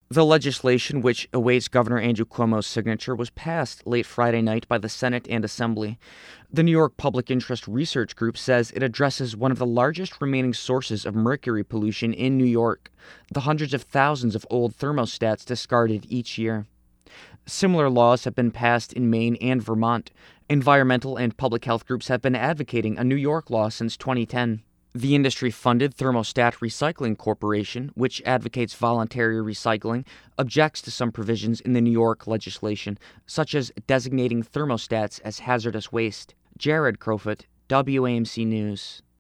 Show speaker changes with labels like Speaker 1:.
Speaker 1: The legislation, which awaits Governor Andrew Cuomo's signature, was passed late Friday night by the Senate and Assembly. The New York Public Interest Research Group says it addresses one of the largest remaining sources of mercury pollution in New York, the hundreds of thousands of old thermostats discarded each year. Similar laws have been passed in Maine and Vermont. Environmental and public health groups have been advocating a New York law since 2010. The industry-funded Thermostat Recycling Corporation, which advocates voluntary recycling, objects to some provisions in the New York legislation, such as designating thermostats as hazardous waste. Jared Crofut, WAMC News.